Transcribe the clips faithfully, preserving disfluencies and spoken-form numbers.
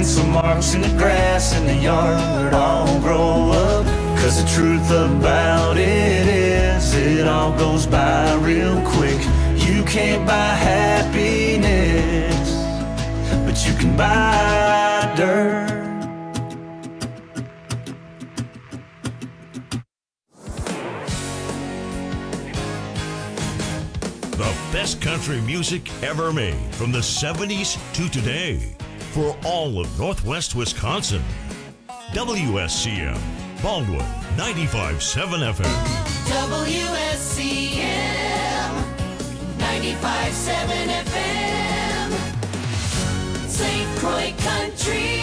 pencil marks in the grass in the yard all grow up. Cause the truth about it is, it all goes by real quick. You can't buy happiness, but you can buy dirt. The best country music ever made from the seventies to today for all of Northwest Wisconsin. W S C M, Baldwin, ninety-five point seven F M. W S C M, ninety-five point seven F M. Saint Croix Country.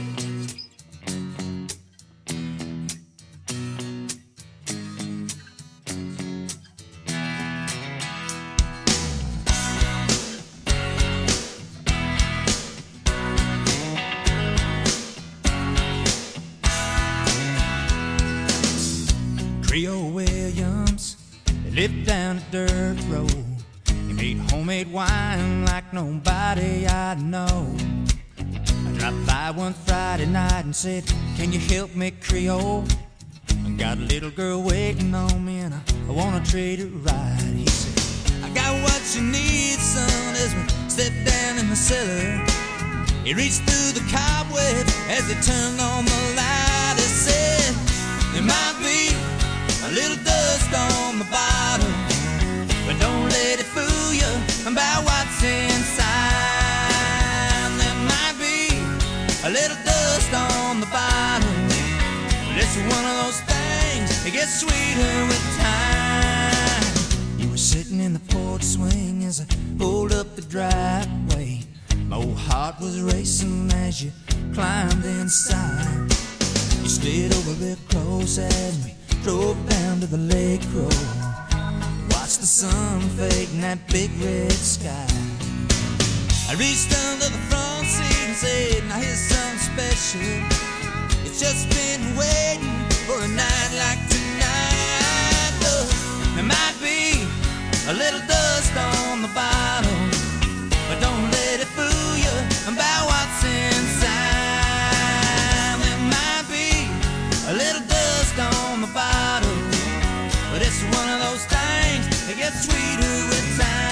Trio Williams, they lived down a dirt road. He made homemade wine like nobody I know. I dropped by one Friday night and said, can you help me, Creole? I got a little girl waiting on me and I, I wanna treat her right. He said, I got what you need, son, as we stepped down in the cellar. He reached through the cobwebs as he turned on the light. He said, there might be a little dust on the bottom, but don't let it fool you about what's inside. There might be a little dust on the bottom, but it's one of those things, it gets sweeter with time. You were sitting in the porch swing as I pulled up the driveway. My old heart was racing as you climbed inside. You slid over real close as we drove down to the lake road. Watched the sun fade in that big red sky. I reached under the front seat and said, now here's something special. It's just been waiting for a night like tonight. Look, there might be a little dust on the bottom, but don't let it fool you about what's inside. There might be a little dust on the bottom, but it's one of those things that gets sweeter with time.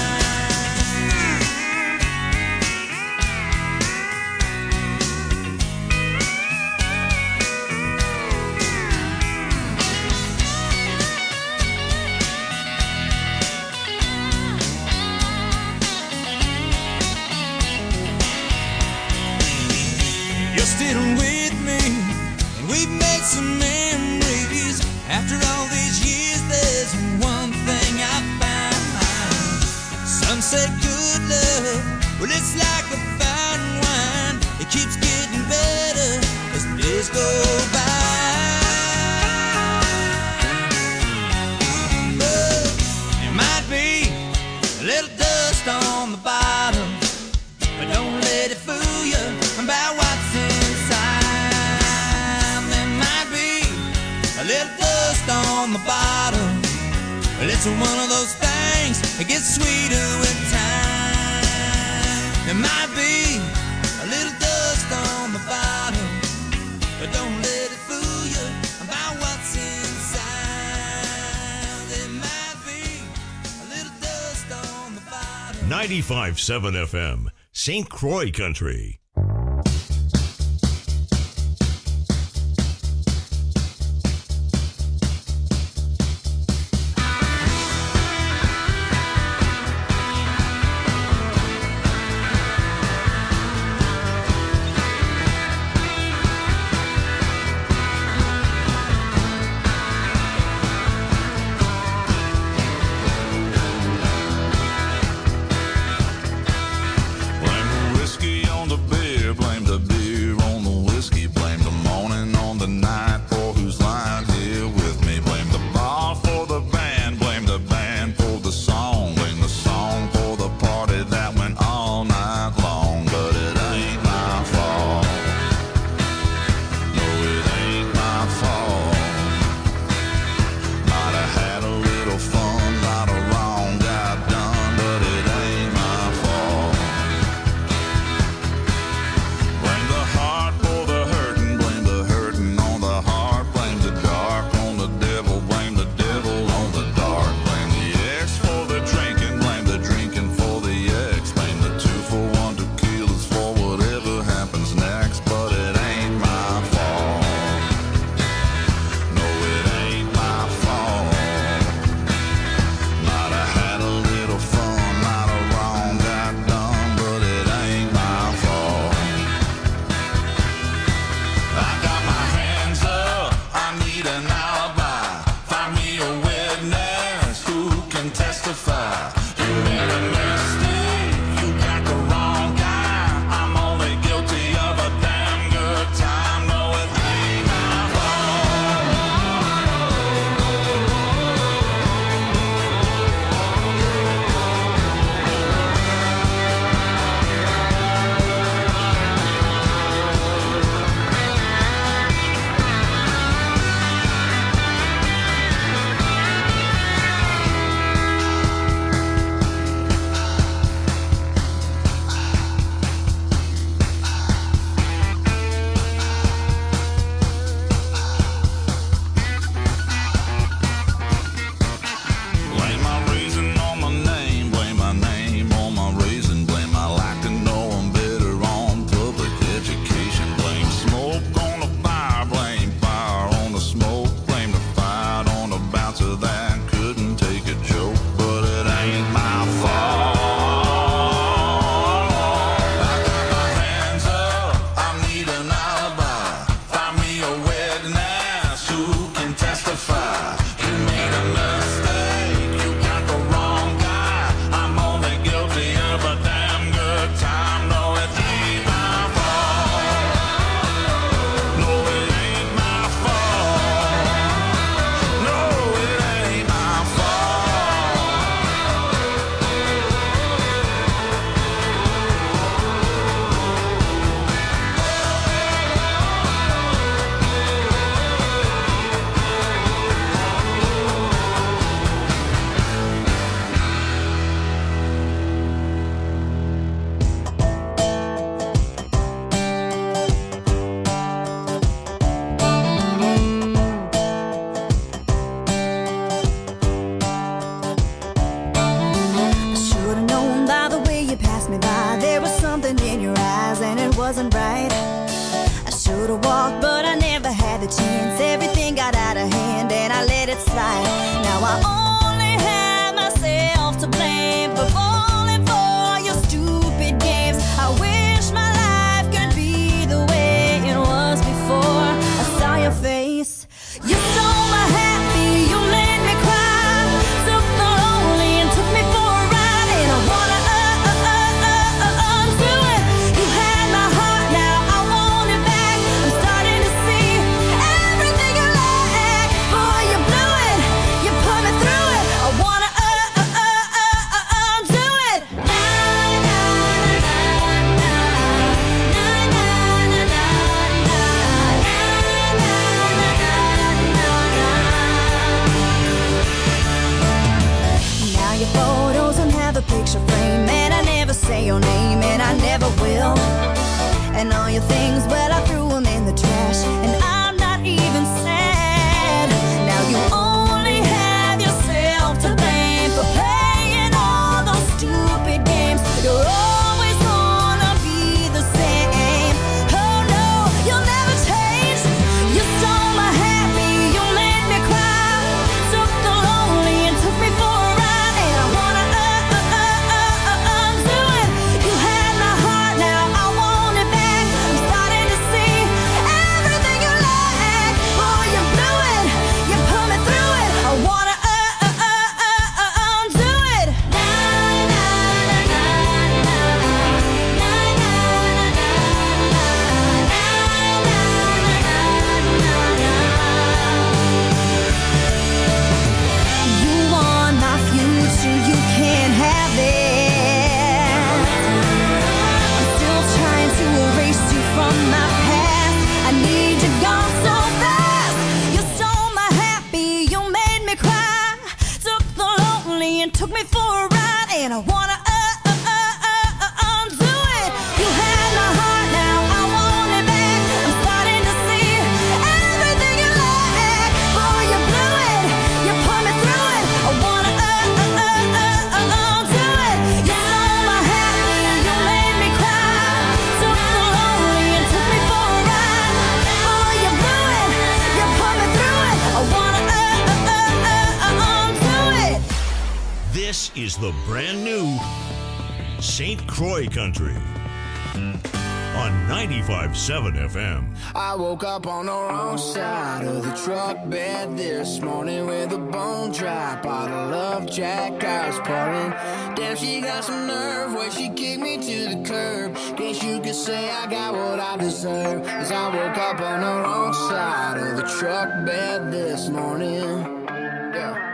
You're still with me, and we've made some memories. After all these years, there's one thing I found. Some say good love, well, it's like a fine wine. It keeps getting better as the days go by. But there might be a little dust on the bottom, but don't let it fool you about what's inside. There might be a little dust on the bottom, but it's one of those things that gets sweeter with time. There might be a little dust on the bottom, but don't let it fool you about what's inside. There might be a little dust on the bottom. ninety-five point seven F M, Saint Croix Country. Whiskey on the bed. could've walked, but I never had the chance. Everything got out of hand and I let it slide. Now I only have myself to blame for falling for your stupid games. I wish my life could be the way it was before I saw your face. You stole my happy, you made me cry, took the lonely and took me for a ride, and I wanna uh, uh, uh, uh, uh, undo it. You had my heart, now I want it back. I'm starting to see everything you lack. Boy, you blew it, you put me through it. I wanna uh, uh, uh, uh, uh, undo it. Na, na, na, na, na, na, na, na, now your photos don't have a picture frame, and I never say your name, and I never will. And all your things, well, I threw them in the trash, and I'm not even sad. Now you only have yourself to blame for playing all those stupid games. You're always gonna be the same. Oh no, you'll never change. You stole my happy, you made me cry, took the lonely and took me for a ride, and I wanna uh, uh, uh, uh, uh, undo it. You had my heart, now I want it back. I'm starting to see everything you lack. Boy, you blew it, you put me through it. I wanna uh, uh, uh, uh, uh, undo it. Na, na, na, na, na, na, na, na, you want my future, you can't have it. I'm still trying to erase you from my past. I need you gone so fast. You stole my happy, you made me cry, took the lonely and took me for a ride, and I wanna uh, uh, uh, uh, uh, undo it. You had my heart, now I want it back. I'm starting to see everything you lack. Boy, you blew it, you put me through it. I wanna uh, uh, uh, uh, uh, undo it. You stole my happy, you made me cry, took the lonely and took me for a ride. Boy, you blew it, you put me through it. I wanna uh, uh, uh, uh, uh, undo it. This is the brand new Saint Croix Country on ninety-five point seven F M. I woke up on the wrong side of the truck bed this morning with a bone dry bottle of Jack I was pouring. Damn, she got some nerve where she kicked me to the curb. Guess you could say I got what I deserve, 'cause I woke up on the wrong side of the truck bed this morning. Yeah.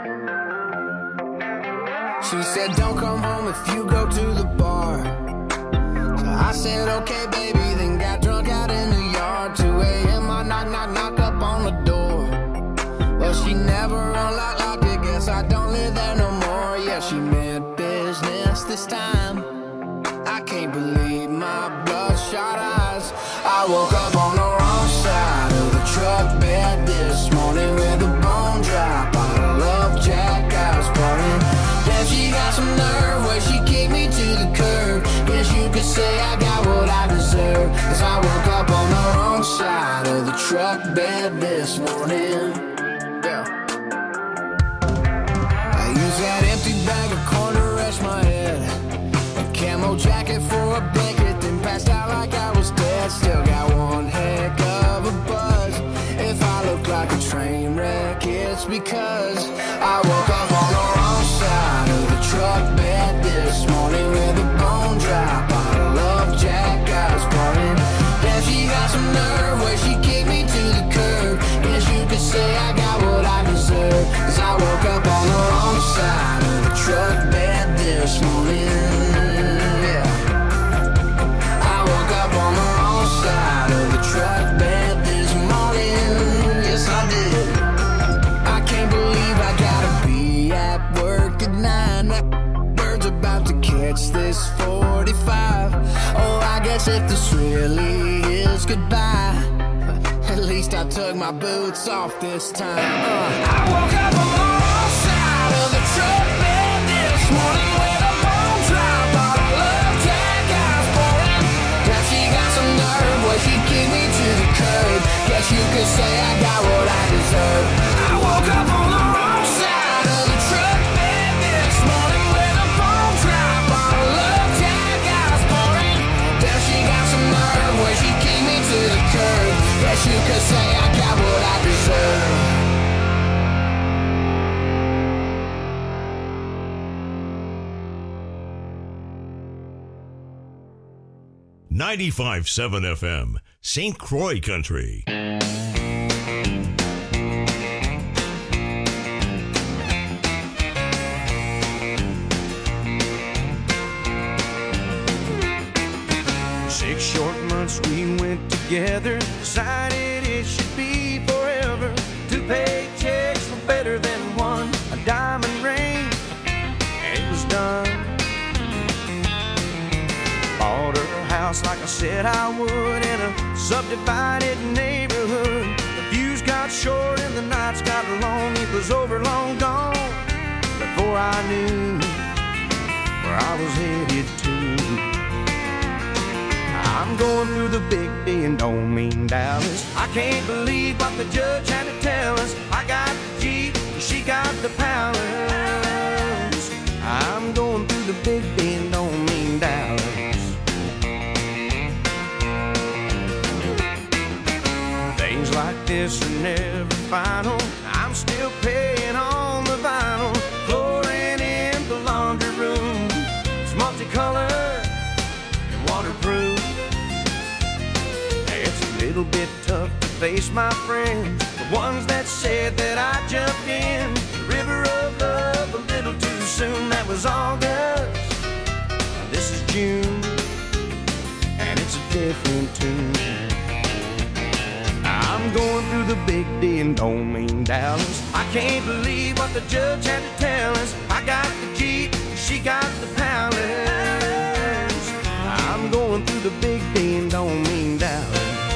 She said don't come home if you go to the bar. So I said okay baby, then got drunk out in the yard. Two a.m. I knock knock knock up on the door. Well, she never unlocked locked it, guess I don't live there no more. Yeah, she meant business this time. I can't believe my bloodshot eyes. I woke up on the wrong side of the truck bed this morning with a bone dry bottle of Jack I was pouring. Damn, she got some nerve where she kicked me to the curb. Guess you could say I got what I deserve, 'cause I woke up on the wrong side of the truck bed this morning. Yeah. I used that empty bag of corn to rest my head, a camo jacket for a blanket, then passed out like I was dead. Still got one heck of a buzz. If I look like a train wreck, it's because I woke up on the wrong side of the truck bed this morning with a bone dry bottle of Jack I was pouring. Damn, she got some nerve where she kicked me to the curb. Guess you could say I got what I deserve, 'cause I woke up on the wrong side of the truck bed this morning. Yeah. I woke up on the wrong side of the truck bed this morning. Yes, I did. I can't believe I gotta be at work at nine. That bird's about to catch this forty-five. Oh, I guess if this really is goodbye, at least I took my boots off this time. Uh, I woke up on the wrong side of the truck bed this morning with a bone dry bottle of Jack I was pouring. Now she got some nerve where she kicked me to the curb. you could say I got what I deserve. ninety-five point seven F M, Saint Croix Country. Six short months we went together, decided it should be forever. Two paychecks were better than one, a diamond ring, and it was done. Bought her house like I said I would in a subdivided neighborhood. The views got short and the nights got long. It was over, long gone, before I knew where I was headed to. I'm going through the big D and don't mean Dallas. I can't believe what the judge had to tell us. I got the Jeep, she got the palace. I'm going through the big D and don't mean Dallas. Things like this are never final. I'm still paying on the vinyl. Flooring in the laundry room, it's multicolored and waterproof. It's a little bit tough to face my friends, the ones that said that I jumped in the river of love a little too soon. That was August, this is June, and it's a different tune. I'm going through the big D and don't mean Dallas. I can't believe what the judge had to tell us. I got the Jeep, she got the palace. I'm going through the big D and don't mean Dallas.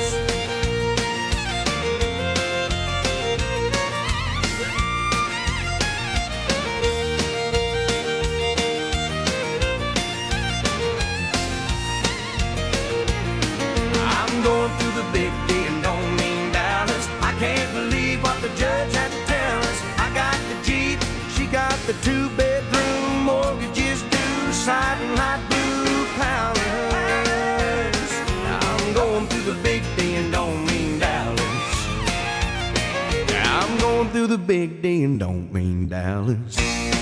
I'm going through the big D and don't mean Dallas. I can't believe what the judge had to tell us. I got the Jeep, she got the two-bedroom, mortgages due, siding light blue palace. I'm going through the big D and don't mean Dallas. I'm going through the big D and don't mean Dallas.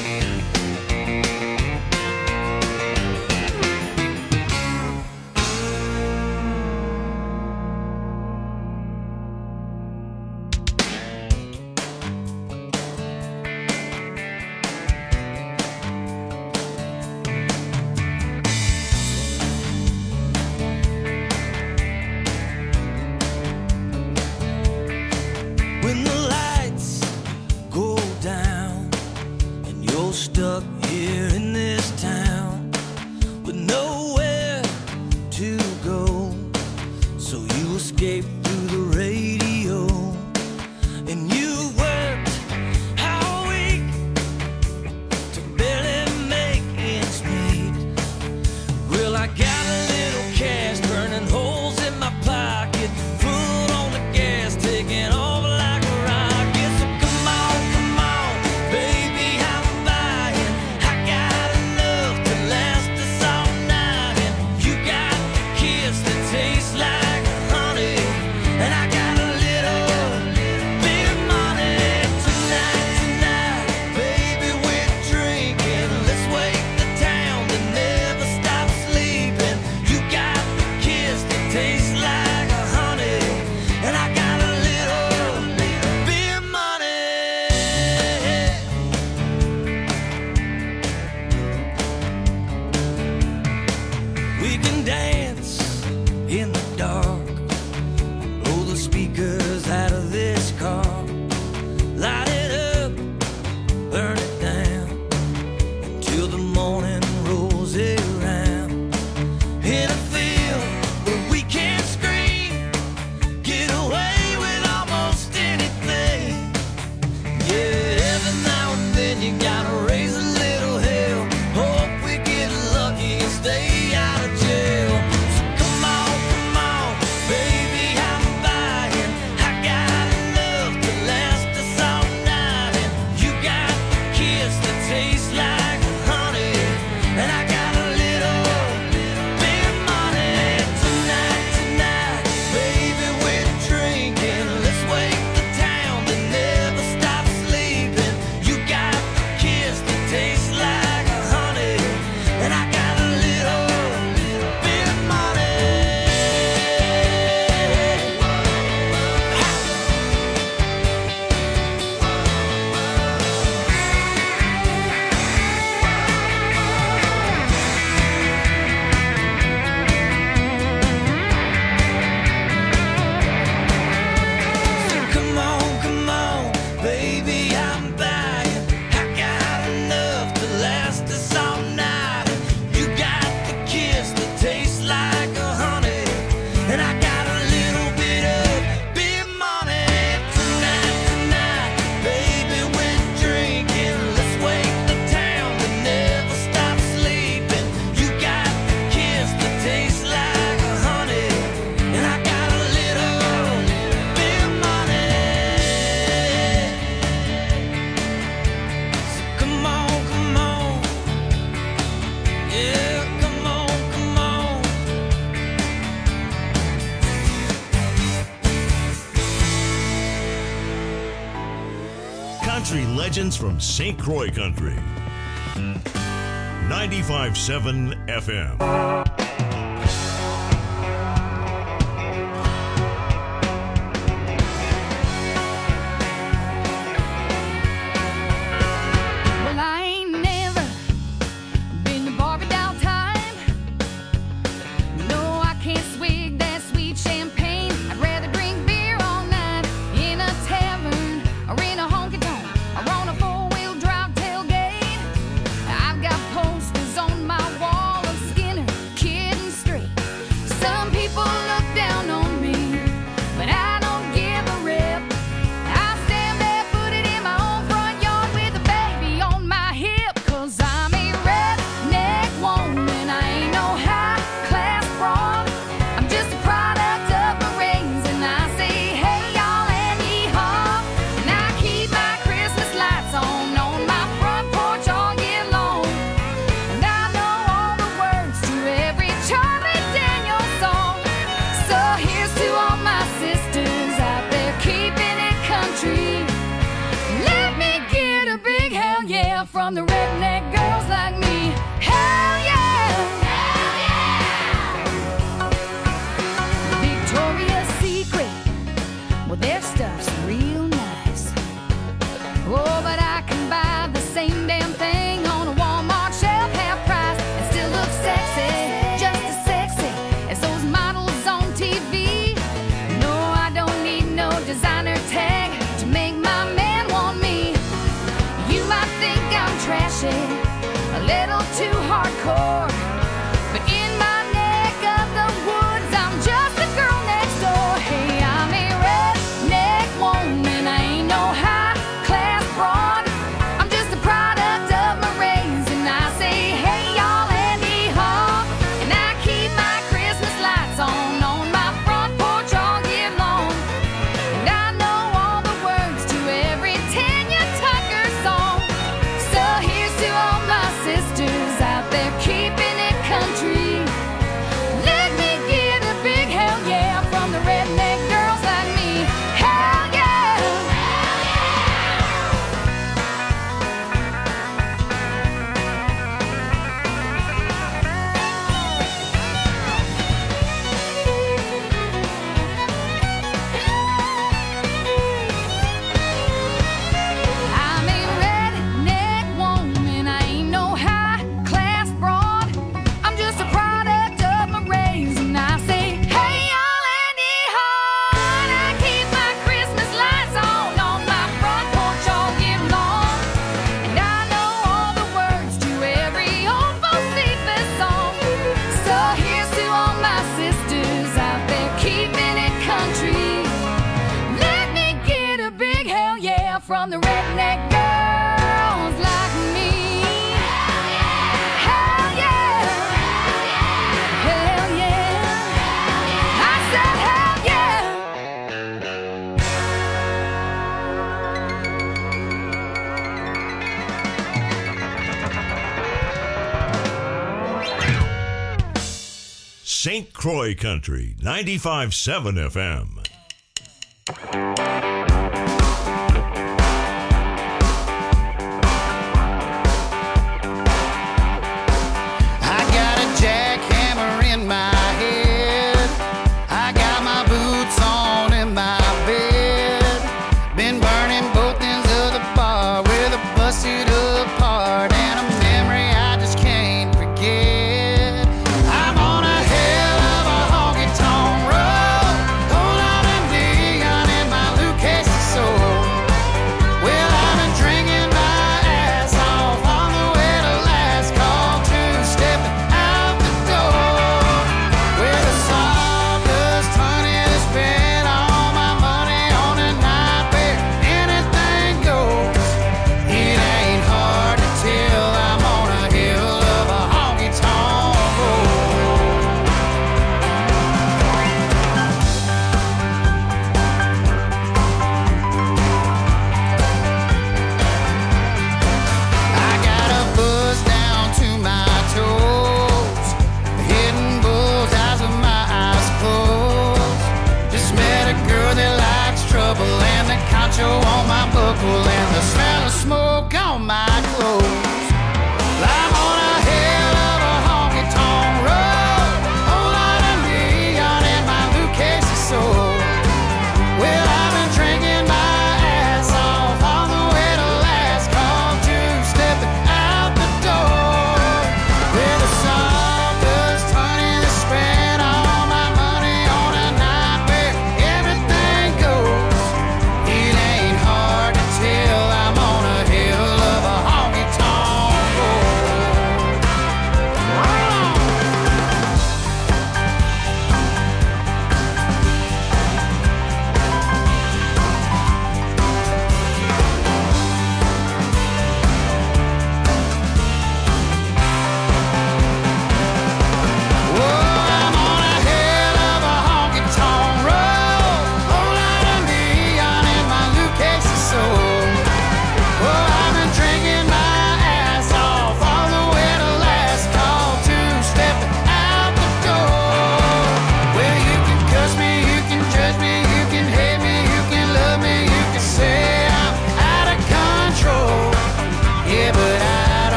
When the lights go down and you're stuck here in this town with nowhere to go, so you escape through the radio and you worked all week to barely make ends meet. Well, I got a little cash burning holes in my pocket, foot on the gas, taking off like a rocket. So come on, come on, baby, I'm buying. I got enough to last us all night, and you got the kiss that tastes like honey. country legends from Saint Croix Country. ninety-five point seven F M. From the redneck girls like me, hell yeah, hell yeah. Victoria's Secret, well their stuff's real nice. Oh, but I can buy the same damn thing on a Walmart shelf, half price, and still look sexy, just as sexy as those models on T V. No, I don't need no designer tag to make my man want me. You might think I'm trashy, a little too hardcore, but in my neck of the woods, I'm just the girl next door. Hey, I'm a redneck woman, I ain't no high-class broad. I'm just a product of my race, and I say, hey, y'all, and hee-haw. And I keep my Christmas lights on on my front porch all year long. And I know all the words to every Tanya Tucker song. So here's to all my sisters out there keeping it country. Let me get a big hell yeah from the redneck girls like me. Hell yeah! I'm a redneck woman, I ain't no high-class broad. I'm just a product of my race, and I say, hey, y'all, and hee-haw. And I keep my Christmas lights on on my front porch all year long. And I know all the words to every old Josephus song. So here's to all my sisters out there keeping it country. Let me get a big hell yeah from the redneck girls like me. Hell yeah! Hell yeah! I said hell yeah! Saint Croix Country, ninety-five point seven F M. I got a jackhammer in my head. I got my boots on in my bed. Been burning both ends of the bar with a busted apart and a memory I just can't forget. I'm on a hell of a honky-tonk road. Hold on and neon in my Lucas soul. Well, I've been drinking my ass off on the way to last call, two-stepping out the door. With a sawdust honey to spend all my money on a night where anything goes. It ain't hard to tell I'm on a hill of a honky-tonk road. I got a buzz down to my toes, hitting bullseyes with my eyes closed. Just met a girl that likes trouble, and the concho on my buckle, and the smell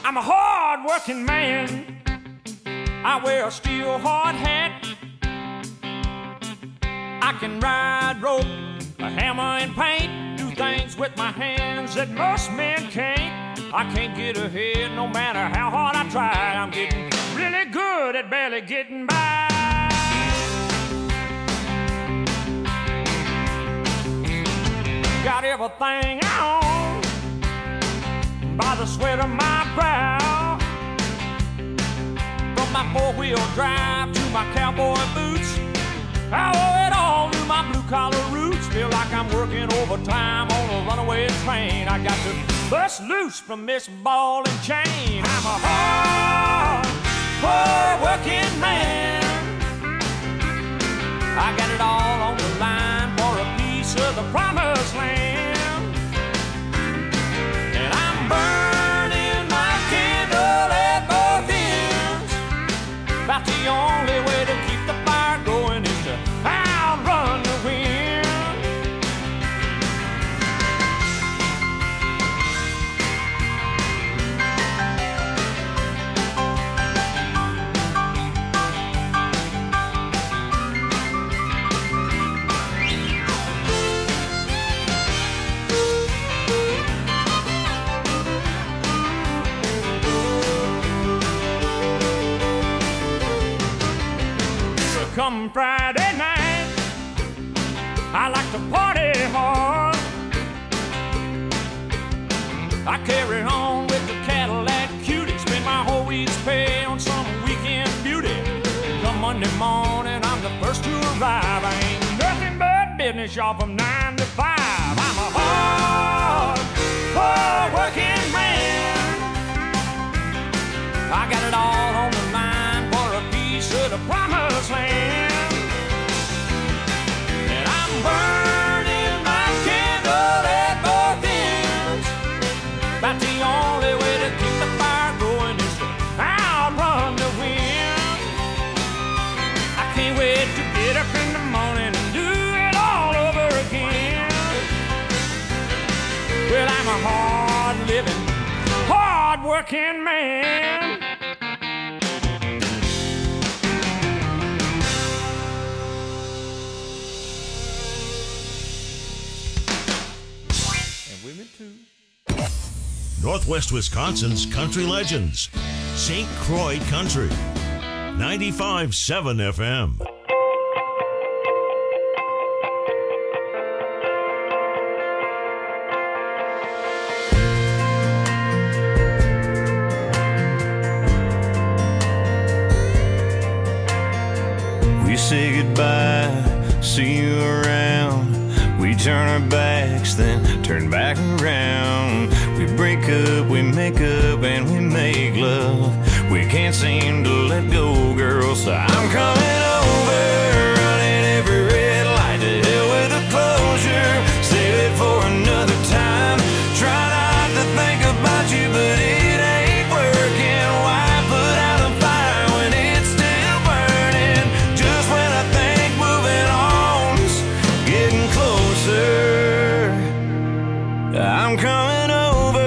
I'm a hard-working man. I wear a steel hard hat. I can ride rope, a hammer and paint, do things with my hands that most men can't. I can't get ahead no matter how hard I try. I'm getting really good at barely getting by. Got everything I own by the sweat of my brow. From my four-wheel drive to my cowboy boots, I owe it all to my blue-collar roots. Feel like I'm working overtime on a runaway train. I got to bust loose from this ball and chain. I'm a hard, hard-working man. I got it all on the line for a piece of the promised land. And I'm burning my candle at both ends. About the only way to keep the fire going is to outrun the wind. Come Friday night, I like to party hard. I carry on with the Cadillac cutie, spend my whole week's pay on some weekend beauty. Come Monday morning, I'm the first to arrive. I ain't nothing but business, y'all, from nine to five. I'm a hard, hard working man. I got it all on the line for a piece of the promised land. And I'm burning my candle at both ends. About the only way to keep the fire going is to outrun the wind. I can't wait to get up in the morning and do it all over again. Well, I'm a hard-living, hard-working man. Northwest Wisconsin's country legends. Saint Croix Country. ninety-five point seven F M. We say goodbye, see you around. We turn our backs, then turn back around. We break up, we make up, and we make love. We can't seem to let go, girl, so I'm coming over, running every red light. To hell with the closure, save it for another time. Try not to think about you, but it ain't working. Why put out a fire when it's still burning? Just when I think moving on's getting closer, I'm coming over.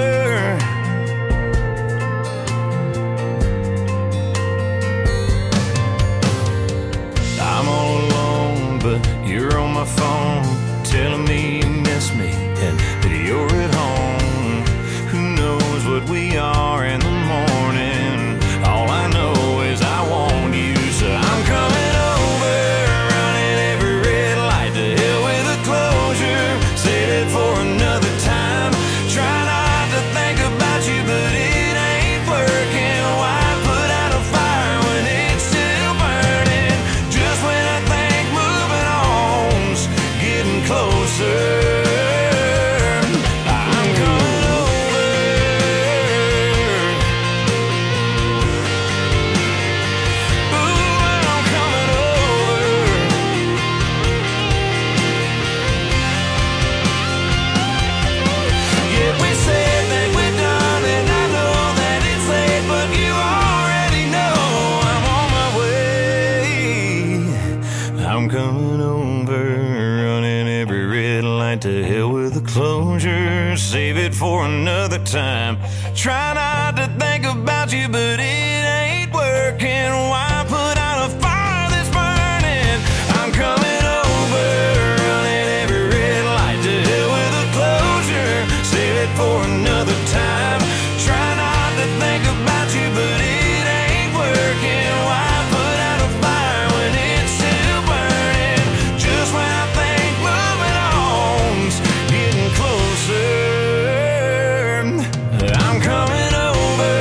I'm all alone, but you're on my phone, telling me you miss me and that you're at home. Who knows what we are in the morning? All I know is I want you, so I'm coming over, running every red light. To hell with the closure, save it for another time. Try not to think about you, but it ain't working. Why put out a fire when it's still burning? Just when I think moving on's getting closer, I'm coming over. Ooh, I'm coming over. Yeah, we said that we're done, and I know that it's late, but you already know I'm on my way. I'm coming over, running every red light. To hell with the closure, save it for another time. Try not to think about about you, but it ain't working. Why put out a fire that's burning? I'm coming over, running every red light. To hell with a closure, save it for another time. Try not to think about you, but it ain't working. Why put out a fire when it's still burning? Just when I think moving on's getting closer, I'm coming over.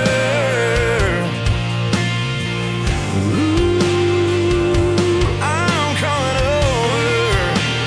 Ooh, I'm coming over.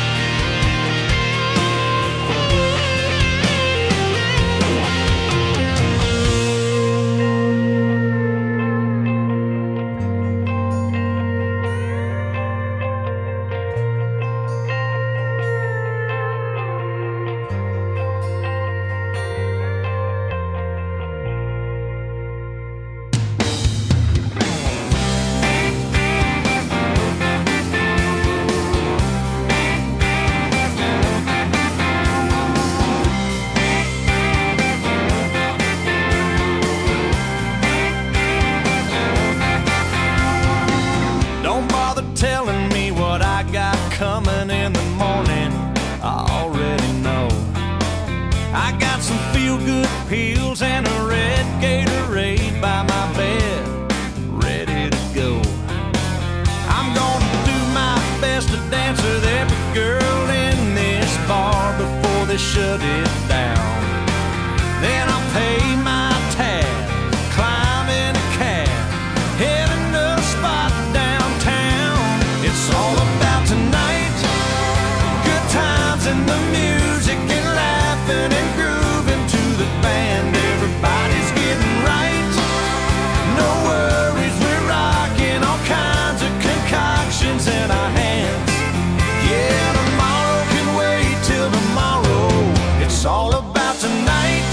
Don't bother telling me what I got coming in the morning. I already know. I got some feel-good pills and a red Gatorade by my bed, ready to go. I'm gonna do my best to dance with every girl in this bar before they shut it down. Then I'll pay my tab, climb in a cab, heading to a spot downtown. It's all about tonight, good times and the music and laughing and grooving to the band. Everybody's getting right, no worries, we're rocking all kinds of concoctions in our hands. Yeah, tomorrow can wait till tomorrow. It's all about tonight.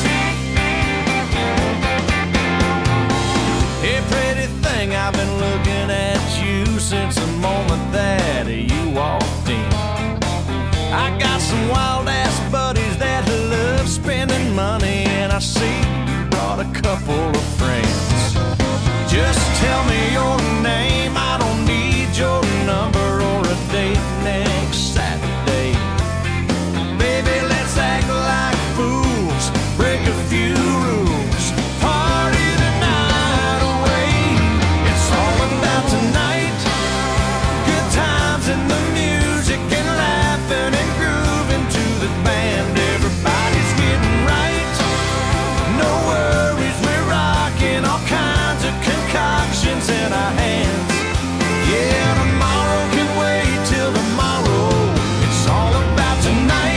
Hey, pretty thing, I've been looking at you since the moment that you walked in. I got some wild ass buddies that love spending money, and I see you brought a couple of friends. Just tell me your name, I don't need your number or a date next Saturday. Baby, let's act like fools, break a few rules, party the night away. It's all about tonight, good times and the music and laughing and grooving to the band. Everybody's getting right, no worries, we're rocking all kinds of concoctions in our hands. Yeah, tomorrow can wait till tomorrow. It's all about tonight.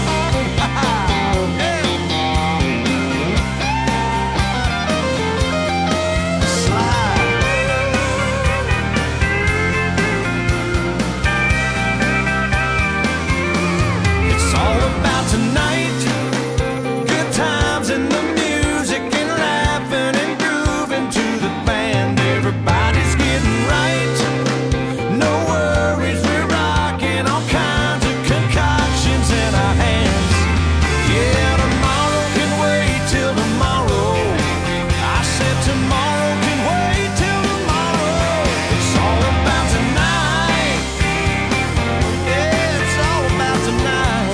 It's all about tonight, good times and the music and laughing and grooving to the band. Everybody's getting right, no worries, we're rocking all kinds of concoctions in our hands. Yeah, tomorrow can wait till tomorrow. I said tomorrow can wait till tomorrow. It's all about tonight. Yeah, it's all about tonight.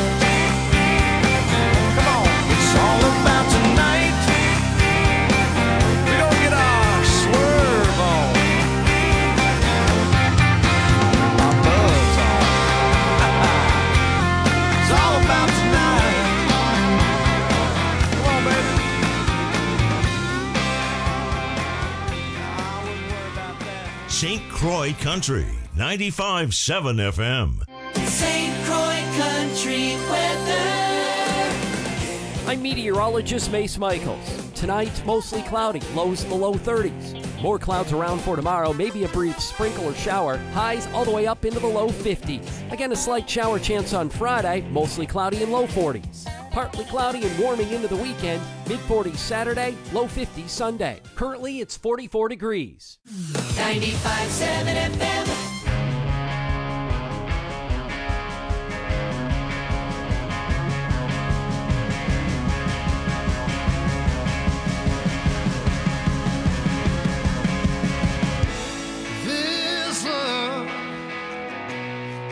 Come on, it's all about tonight. We gonna get our swerve on, our buzz on. It's all about tonight. Come on, baby. I wouldn't worry about that. Saint Croix Country, ninety-five point seven F M. Saint Croix Country weather. I'm meteorologist Mace Michaels. Tonight, mostly cloudy, lows in the low thirties. More clouds around for tomorrow, maybe a brief sprinkle or shower. Highs all the way up into the low fifties. Again, a slight shower chance on Friday, mostly cloudy and low forties. Partly cloudy and warming into the weekend, mid forties Saturday, low fifties Sunday. Currently, it's forty-four degrees. ninety-five point seven F M.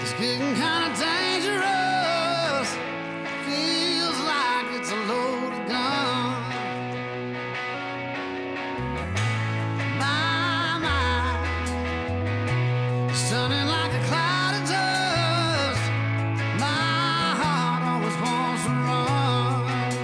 It's getting kind of dangerous. Feels like it's a loaded gun. My mind stunning like a cloud of dust. My heart always wants to run.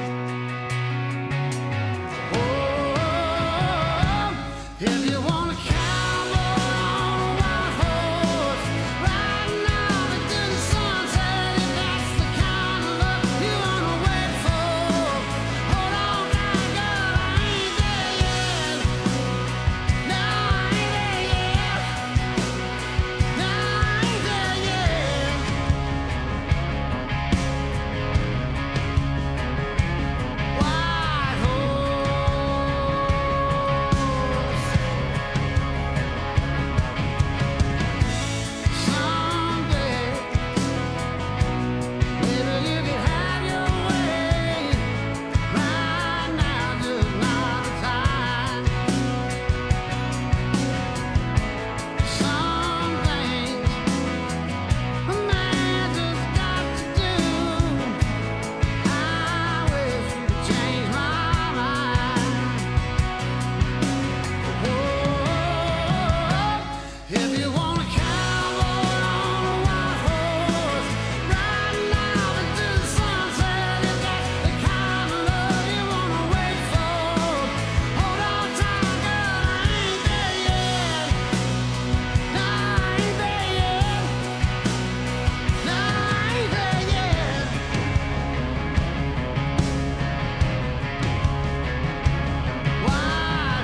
Oh, if you want to cowboy on a white horse, riding out into the sunset, if that's the kind of love you want to wait for, hold on now, girl, I ain't there yet. No, I ain't there yet. No, I ain't there yet. White horse. Someday, maybe you could have your way. Right now, just not the time. Some things a man just got to do. I wish you could change my mind. Whoa, if you want a cowboy on a white horse, riding out into the sunset, if that's the kind of love you want to wait for, hold on tight, girl, I ain't there yet. No, I ain't there yet. No, I ain't there yet. White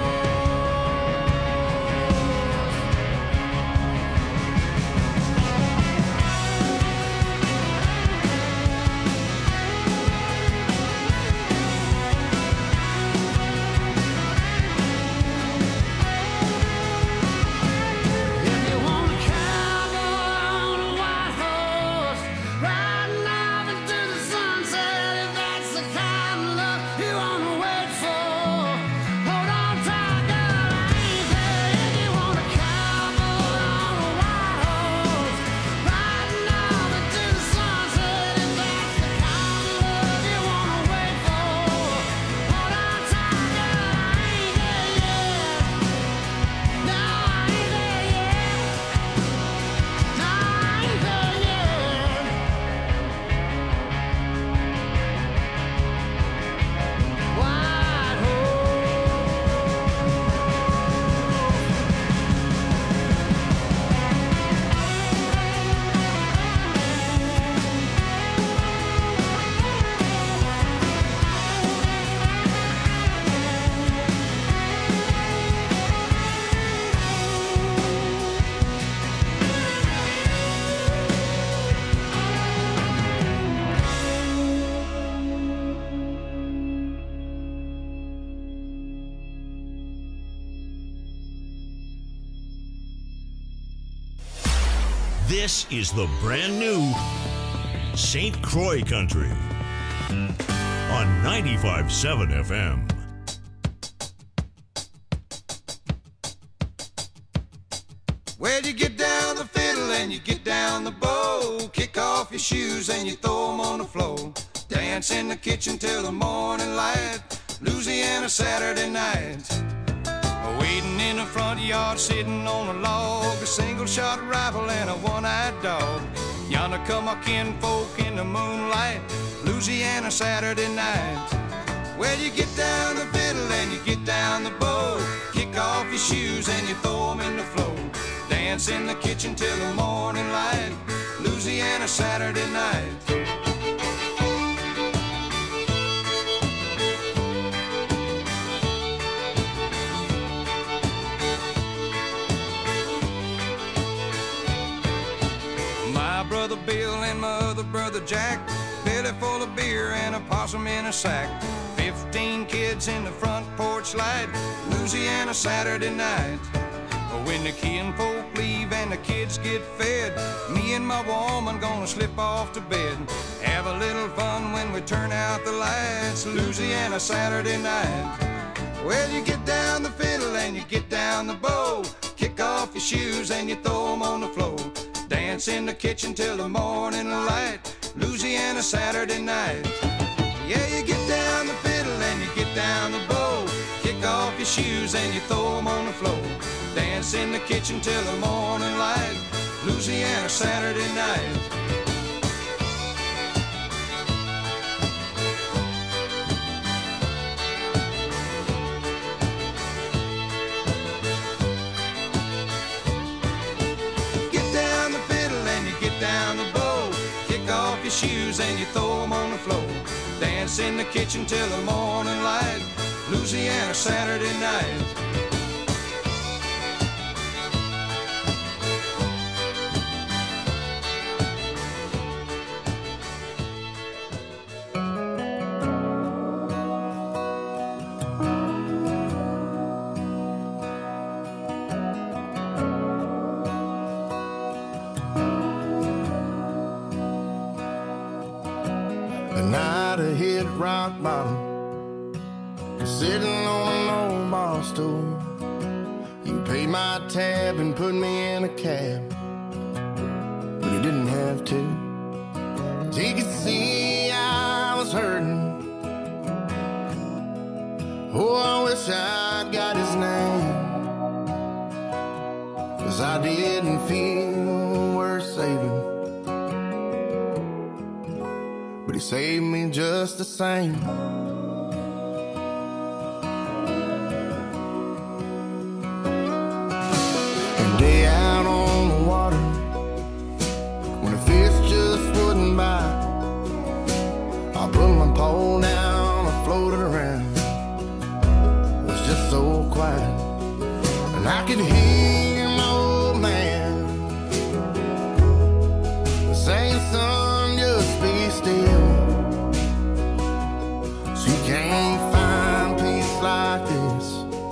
If you want a cowboy on a white horse, riding off into the sunset, if that's the kind of love you want to wait for, hold on tight, girl, I ain't there. If you want a cowboy on a white horse, riding off into the sunset, if that's the kind of love you want to wait for, hold on tight, girl, I ain't there yet. No, I ain't there yet. No, I ain't there yet. White This is the brand new Saint Croix Country on ninety-five point seven F M. Well, you get down the fiddle and you get down the bow, kick off your shoes and you throw 'em on the floor, dance in the kitchen till the morning light, Louisiana Saturday night. Waiting in the front yard, sitting on a log, a single-shot rifle and a one-eyed dog. Yonder come our kinfolk in the moonlight, Louisiana Saturday night. Well, you get down the fiddle and you get down the bow, kick off your shoes and you throw 'em in the floor, dance in the kitchen till the morning light, Louisiana Saturday night. My brother Bill and my other brother Jack, belly full of beer and a possum in a sack, fifteen kids in the front porch light, Louisiana Saturday night. When the kinfolk leave and the kids get fed, me and my woman gonna slip off to bed, have a little fun when we turn out the lights, Louisiana Saturday night. Well, you get down the fiddle and you get down the bow, kick off your shoes and you throw 'em on the floor, Dance in the kitchen till the morning light, Louisiana Saturday night. Yeah, you get down the fiddle and you get down the bow, kick off your shoes and you throw them on the floor. Dance in the kitchen till the morning light, Louisiana Saturday night. Shoes and you throw them on the floor. Dance in the kitchen till the morning light, Louisiana Saturday night. Rock bottom, sitting on an old bar stool. You paid my tab and put me in a cab, but you didn't have to. 'Cause he could see I was hurting. Oh, I wish I'd got his name, 'cause I didn't feel worth saving, but he saved me just the same. And day out on the water, when the fish just wouldn't bite, I put my pole down, I floated around. It was just so quiet, and I could hear my old man saying, son, just be still. You can't find peace like this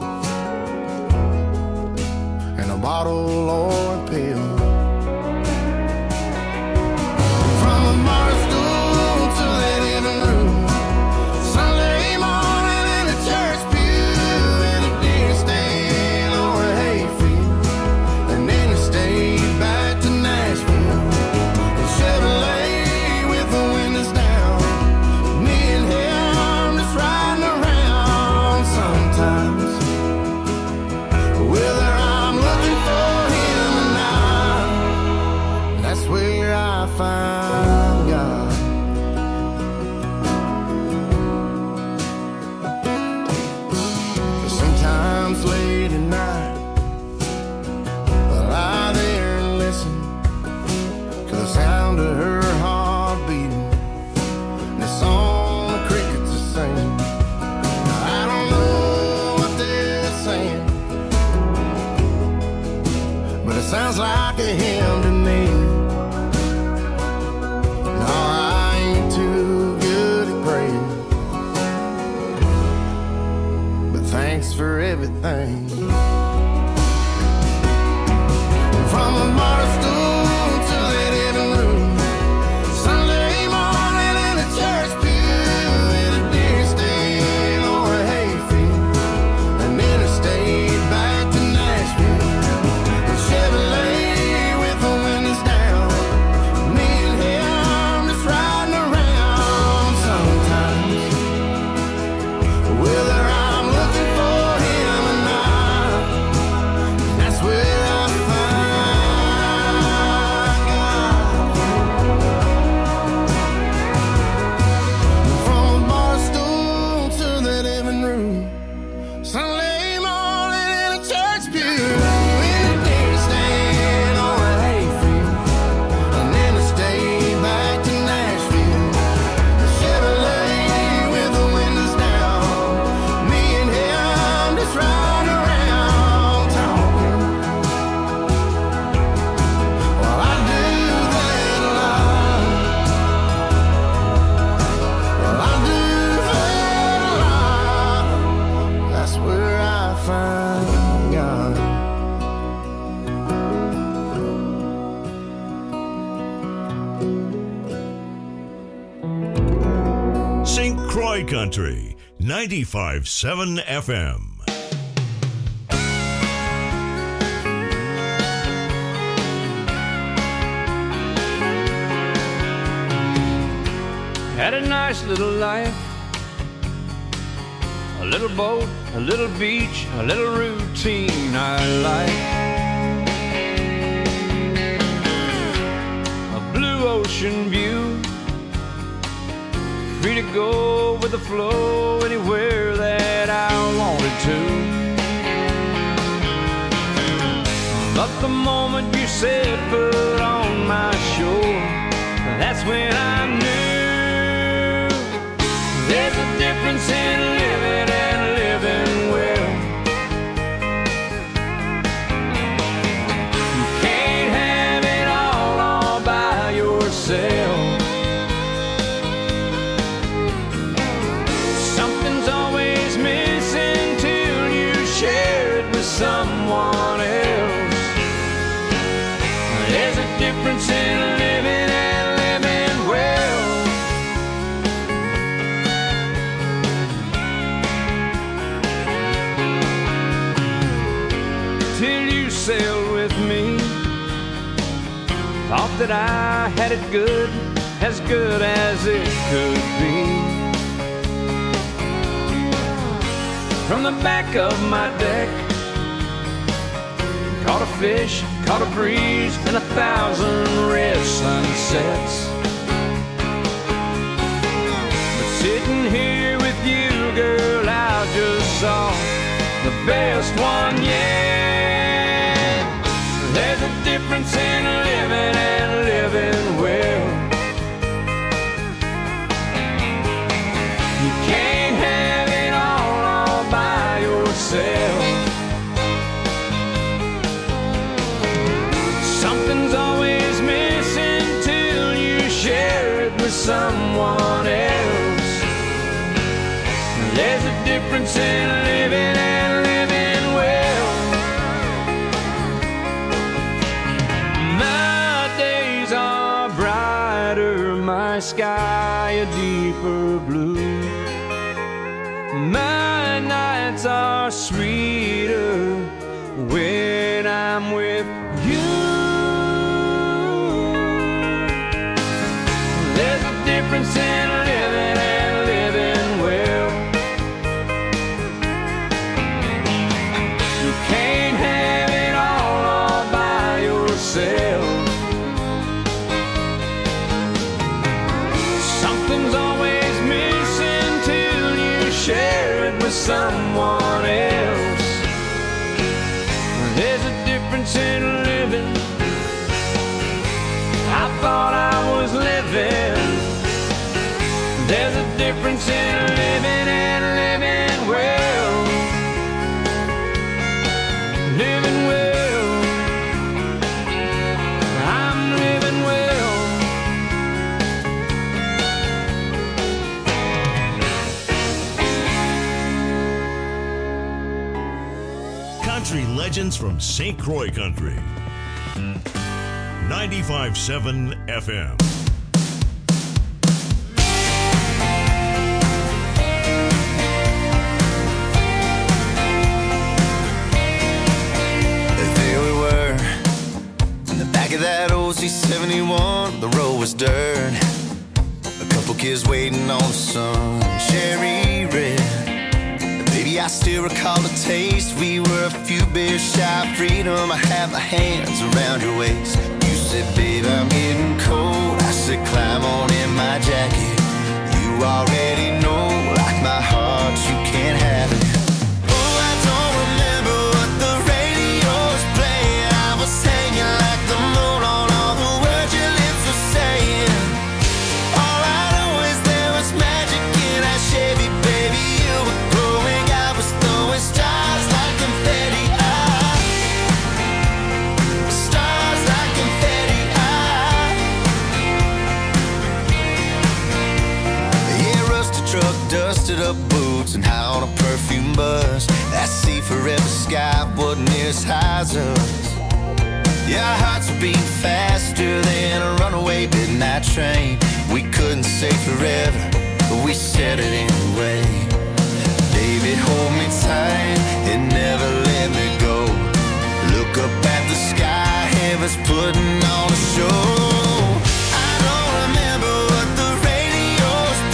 in a bottle or a pill. From a bar stool to the living room, Sunday morning in a church pew, in a deer stand or a hayfield, and then I stayed back to Nashville, in Chevrolet with the windows down, me and him riding around sometimes, whether I'm looking for him or not, that's where I find God. Sometimes late at night, I lie there and listen to the sound of her heart beating, and the song the crickets are singing. I don't know what they're saying, but it sounds like a hymn to me. No, I ain't too good at praying, but thanks for everything. From a bar stool to the living room, Sunday morning in a church pew, in a deer stand or a hayfield, and then I stayed back to Nashville, in Chevrolet with the windows down, me and him just riding around sometimes, whether I'm looking for him or not, that's where I find God. From a bar stool to the living room, Sunday morning in a church pew, in a deer stand or a hayfield, and then I stayed back to Nashville, Chevrolet with the windows down, me and him just riding around talking. Well, I do that a lot. Well, I do that a lot. That's where I find God. Saint Croix Country, ninety-five point seven F M. Had a nice little life, a little boat, a little beach, a little routine I like. A blue ocean view, free to go with the flow anywhere that I wanted to. But the moment you said foot on my shore, that's when I knew there's a difference in living and living well. You can't have it all all by yourself. Something's always missing till you share it with someone else. There's a difference in living and living well. Till you sailed with me, thought that I had it good, as good as it could be. From the back of my deck, caught a fish, caught a breeze, and a thousand red sunsets. But sitting here with you, girl, I just saw the best one yet. There's a difference in living and living well. You can't have it all all by yourself. Something's always missing till you share it with someone else. There's a difference in living and living well. My days are brighter, my sky a deeper blue. My nights are sweeter when I'm with you. There's a difference in living and living well. You can't have it all all by yourself. Something's always missing till you share it with someone else. There's a difference in living. I thought I was living. There's a difference in living and living well. Living well. I'm living well. Country legends from Saint Croix Country. ninety-five point seven F M. There we were, in the back of that old C seventy-one. The road was dirt, a couple kids waiting on the sun, cherry red. Baby, I still recall the taste. We were a few beers shy of freedom. I had my hands around your waist. You said, babe, I'm getting cold. I said, climb on in my jacket. You already know, like my heart, you can't have it. Oh, I don't remember what the radio was playing. I was hanging like the moon on all the words your lips were saying. All I know is there was magic in that Chevy, baby. You were glowing, I was throwing stars like confetti. Ah, stars like confetti. Ah, yeah, rusted truck, dusted up boots, and high on a perfume buzz. That sea forever sky wasn't near as high as us. Yeah, our hearts were beating faster than a runaway midnight train. We couldn't say forever, but we said it anyway. Baby, hold me tight and never let me go. Look up at the sky, heaven's putting on a show. I don't remember what the radio was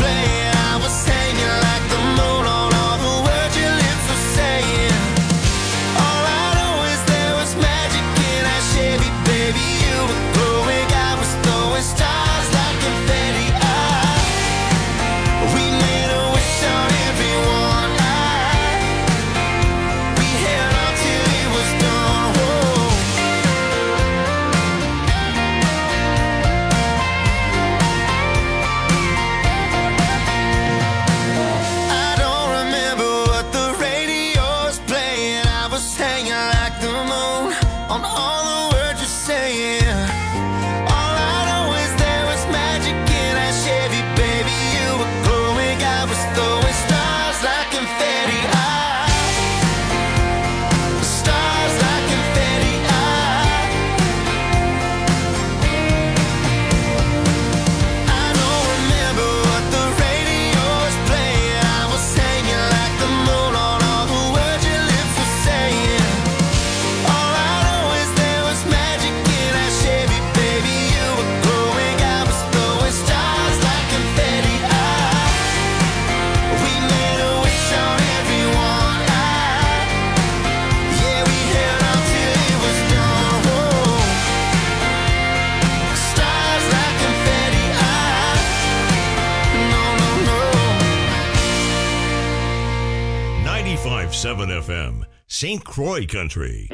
seven F M, Saint Croix Country.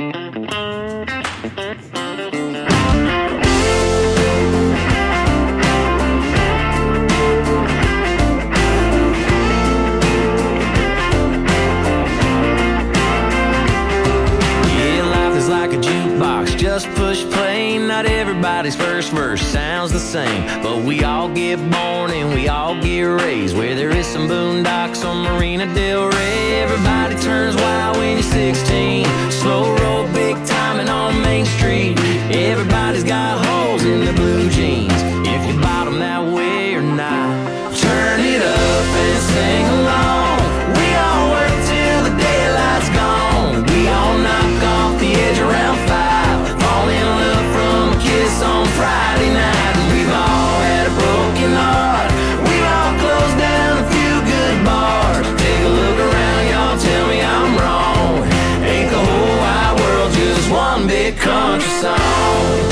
Just push play, not everybody's first verse sounds the same, but we all get born and we all get raised where there is some boondocks on Marina Del Rey. Everybody turns wild when you're sixteen, slow roll big timing on Main Street. Everybody's got holes in their blue jeans, if you bottom that way or not. Turn it up and sing along, we all work till the daylight's gone. We all knock off the edge around five, fall in love from a kiss on Friday night. And we've all had a broken heart, we've all closed down a few good bars. Take a look around, y'all, tell me I'm wrong. Ain't the whole wide world just one big country song?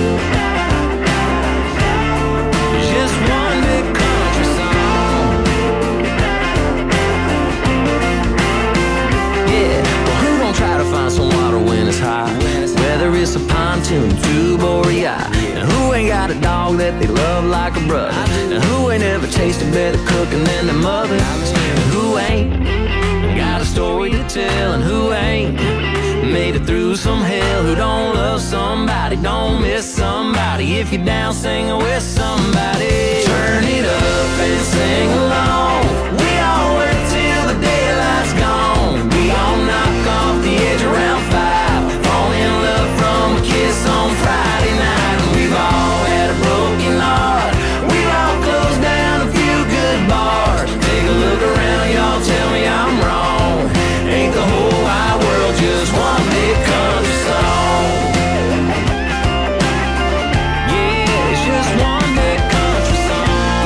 Just one big country song. Yeah, well, who gon' try to find some water when it's hot? Whether it's a pontoon, tube, or a yacht. And who ain't got a dog that they love like a brother? And who ain't ever tasted better cooking than their mother? And who ain't got a story to tell? And who ain't made it through some hell? Who don't love somebody, don't miss somebody? If you're down singing with somebody, turn it up and sing along. We all work till the daylight's gone. We all knock off the edge around five, fall in love from a kiss on Friday night. And we've all had a broken heart, we've all closed down a few good bars. Take a look around, y'all, tell me I'm wrong. Ain't the whole wide world just one big country song? Yeah, it's just one big country song.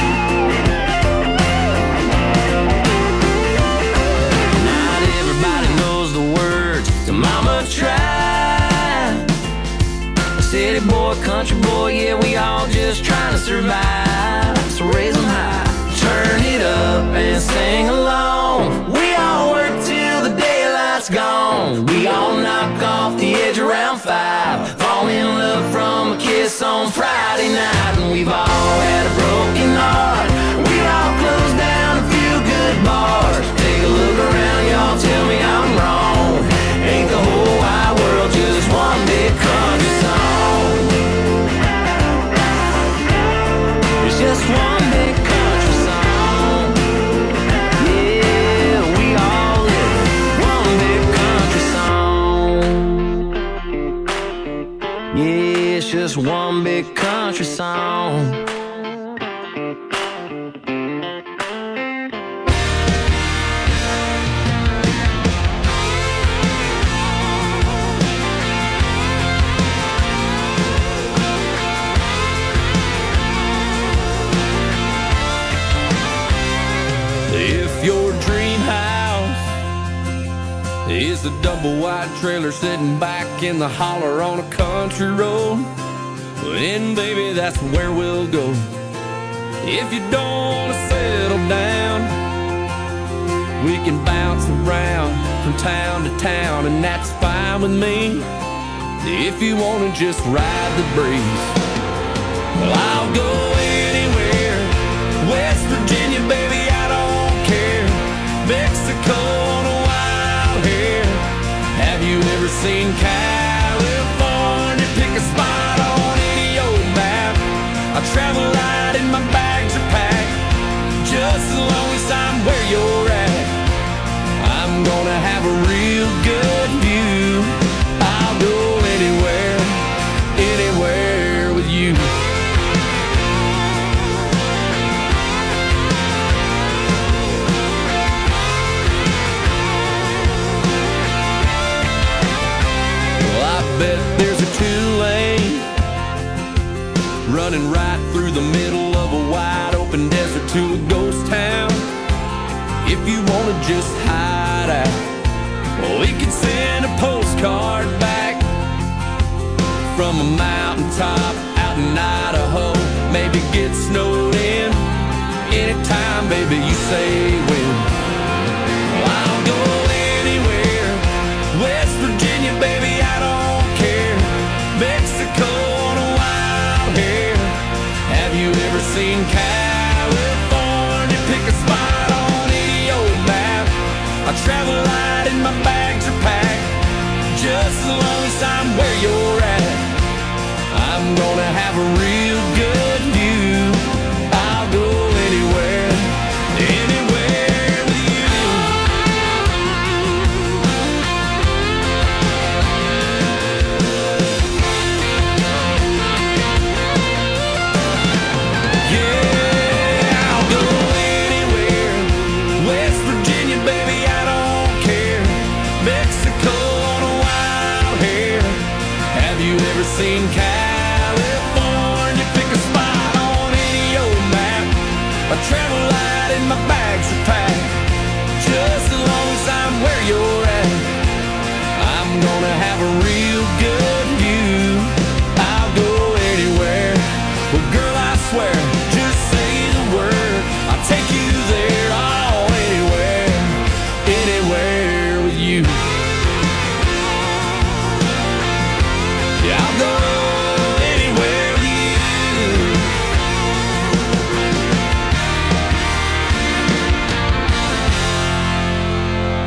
Not everybody knows the words to Mama Tried. City boy, country boy, yeah, we all just trying to survive. So raise them high, turn it up and sing along. We all work till the daylight's gone. We all knock off the edge around five, fall in love from a kiss on Friday night. And we've all had a broken heart, we've all closed down a few good bars. Take a look around, y'all, tell me I'm wrong. Ain't the whole wide world just one big country song? It's just one big country song. Yeah, we all live one big country song. Yeah, it's just one big country song. Your dream house is a double wide trailer sitting back in the holler on a country road, then baby, that's where we'll go. If you don't want to settle down, we can bounce around from town to town, and that's fine with me. If you want to just ride the breeze, well, I'll go anywhere. West Virginia, baby, I don't care. Mexico on a wild hair. Have you ever seen California? Pick a spot on any old map. I travel light and my bags are packed, just as long as I'm where you're at. I'm gonna have a real good view. I'll go anywhere, anywhere with you. Bet there's a two-lane running right through the middle of a wide open desert to a ghost town. If you want to just hide out, well, we could send a postcard back from a mountaintop out in Idaho. Maybe get snowed in anytime, baby, you say when. Well, I'll go seen California. Pick a spot on any old map. I travel light and my bags are packed. Just as long as I'm where you're at, I'm gonna have a real